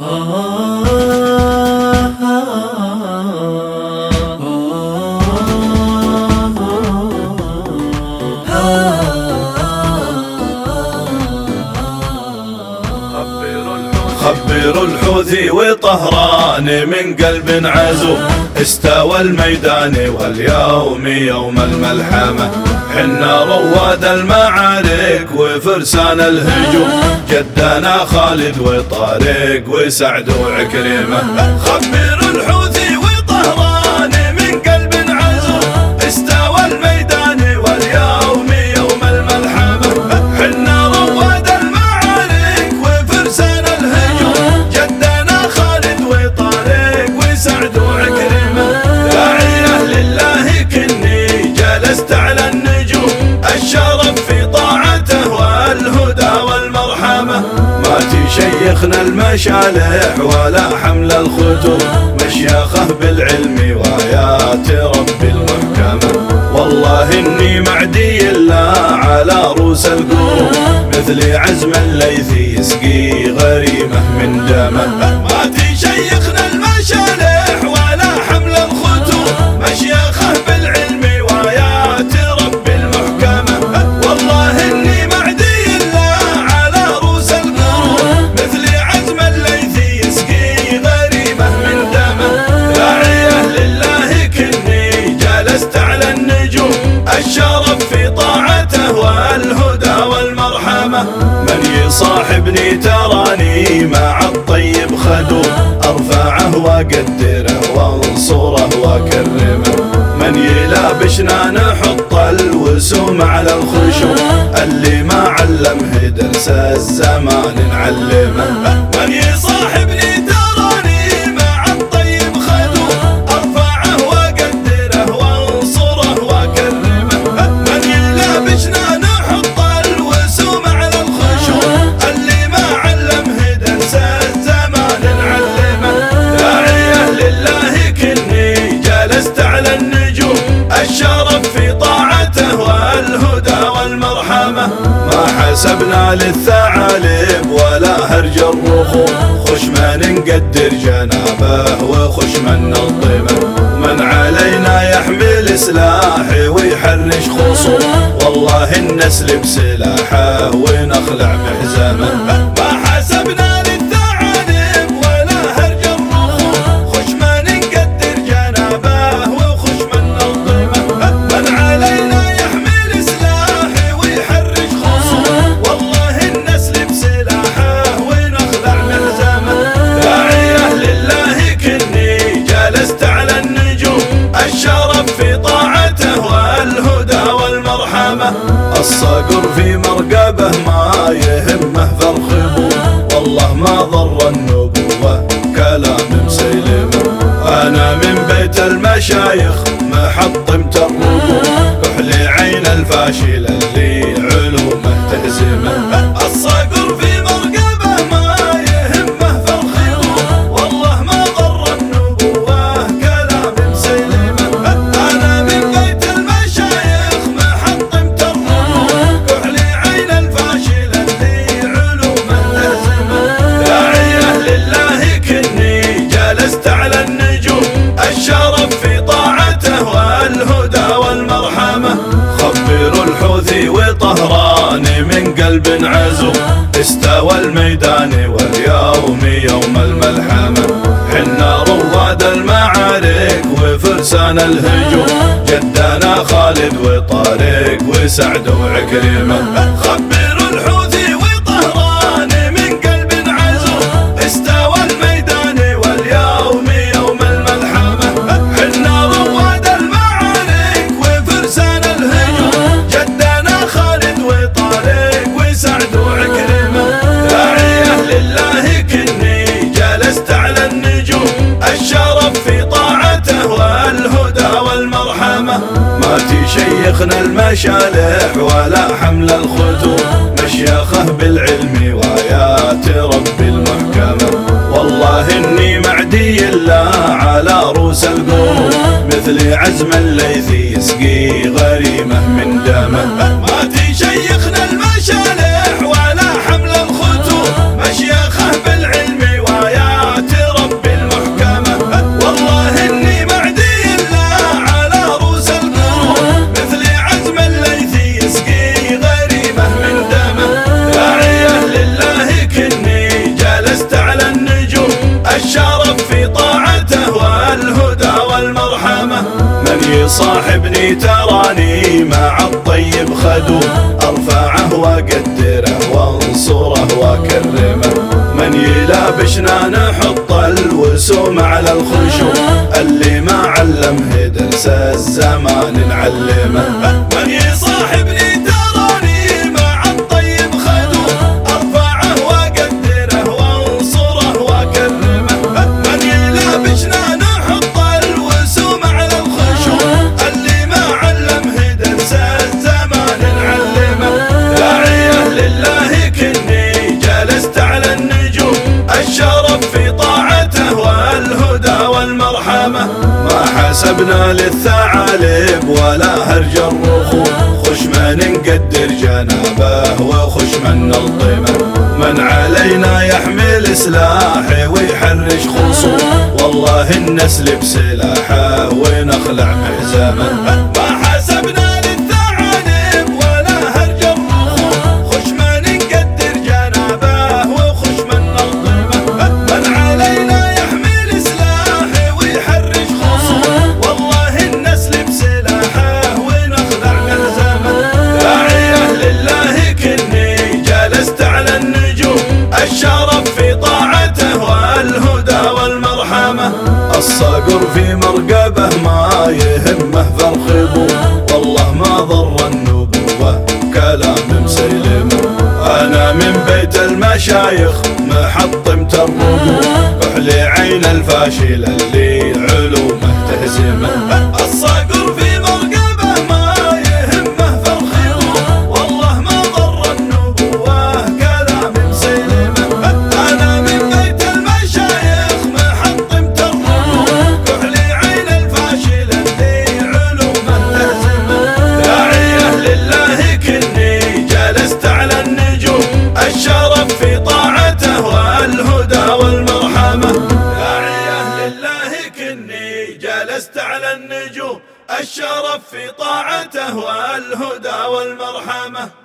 خبر الحوثي وطهران من قلب عزو، استوى الميدان واليوم يوم الملحمة، حنا رواد المعارك وفرسان الهجوم، جدنا خالد وطارق وسعد وعكرمة. خبر الحوثي وطهران من قلب عزو، استوى الميدان واليوم يوم الملحمة، حنا رواد المعارك وفرسان الهجوم، جدنا خالد وطارق وسعد وعكرمة. داعية لله كني جلست على النجوم، الشرف في طاعته والهدى والمرحمة، ما تشيخنا المشالح ولا حمل الخطوم، مشيخه بالعلم وآيات رب المحكمة. والله إني معدي الله على رؤوس القوم، مثل عزم الليثي يسقي غريمه من دمه، ما تشيخنا المشالح ولا حمل الخطوم، مشيخه بالعلم وآيات رب المحكمة. والله إني معدي الله على رؤوس القوم، مثل عزم الليثي يسقي غريمه من دمه. داعية لله كني جلست على النجوم، الشرف في طاعته والهدى والمرحمة، من يصاحبني تراني مع الطيب خدوم، أرفعه وأقدره وانصره وأكرمه، من يلابشنا نحط الوسوم على الخشوم، اللي ما علمه درس الزمان نعلمه، من يصاحبني تراني مع الطيب خدوم، أرفعه وأقدره وانصره وأكرمه، من يلابشنا نحط الوسوم على الخشوم، اللي ما علمه درس الزمان نعلمه. داعية لله كني جلست على النجوم، الشرف في طاعته والهدى والمرحمة، ما حسبنا للثعالب ولا هرج الرخوم، خشما نقدر جنابه وخشما نلطمه، من علينا يحمل سلاحه ويحرش خصوم، والله نسلب سلاحه ونخلع محزمه، ما حسبنا للثعالب ولا هرج الرخوم، خشما نقدر جنابه وخشما نلطمه، من علينا يحمل سلاحه ويحرش خصوم، والله نسلب سلاحه ونخلع محزمه. داعية لله كني جلست على النجوم، الشرف في طاعته والهدى والمرحمة، الصقر في مرقبه ما يهمه فرخ، والله ما ضر النبوة كلام مسيلمه، أنا من بيت المشايخ محطم الرجوم، كحل عين الفاشل اللي علومه تهزمه، الصقر في مرقبه ما يهمه فرخ، والله ما ضر النبوة كلام مسيلمه، أنا من بيت المشايخ محطم الرجوم، كحل عين الفاشل اللي علومه تهزمه. داعية لله كني جلست على النجوم، الشرف في طاعته والهدى والمرحمة، خبر الحوثي وطهران من قلب عزو، استوى الميدان واليوم يوم الملحمة، حنا رواد المعارك وفرسان الهجوم، جدنا خالد وطارق وسعد وعكرمة. خبر الحوثي وطهران من قلب عزو، استوى الميدان واليوم يوم الملحمة، حنا رواد المعارك وفرسان الهجوم، جدنا خالد وطارق وسعد وعكرمة. داعية لله كني جلست على النجوم، الشرف في طاعته والهدى والمرحمة، ما تشيخنا المشالح ولا حمل الخطوم، مشيخه بالعلم وآيات رب المحكمة. والله إني معدي الله على رؤوس القوم، مثل عزم الليثي يسقي غريمه من دمه، ما تشيخنا المشالح ولا حمل الخطوم، مشيخه بالعلم وآيات الشرف في طاعته والهدى والمرحمة. من يصاحبني تراني مع الطيب خدوم، أرفعه وأقدره وانصره وأكرمه. من يلابشنا نحط الوسوم على الخشوم، اللي ما علمه درس الزمان نعلمه. من يصاحبني تراني مع الطيب خدوم، أرفعه وأقدره وانصره وأكرمه. من يلابشنا نحط الوسوم على الخشوم، اللي ما علمه درس الزمان نعلمه. داعية لله كني جلست على النجوم، الشرف في طاعته والهدى والمرحمة. ما حسبنا للثعالب ولا هرج الرخوم، خش ما نقدر جنابه وخش من نلطمه. من علينا يحمل سلاحه ويحرش خصوم، والله نسلب سلاحه ونخلع محزمه. ما حسبنا للثعالب ولا هرج الرخوم، خش ما نقدر جنابه وخش من نلطمه. من علينا يحمل سلاحه ويحرش خصوم، والله نسلب سلاحه ونخلع محزمه. داعية لله كني جلست على النجوم، الشرف في طاعته والهدى والمرحمة. الصقر في مرقبه ما يهمه فالخبوم، والله ما ضر النبوة كلام مسيلمه. أنا من بيت المشايخ محطمت الرجوم، كحل عين الفاشل اللي علومه تهزمه. الصقر في مرقبه ما يهمه فالخبوم، والله ما ضر النبوة كلام مسيلمه. أنا من بيت المشايخ محطمت الرجوم، كحل عين الفاشل اللي علومه تهزمه. داعية لله كني جلست على النجوم، الشرف في طاعته والهدى والمرحمة. داعية لله كني جلست على النجوم، الشرف في طاعته والهدى والمرحمة.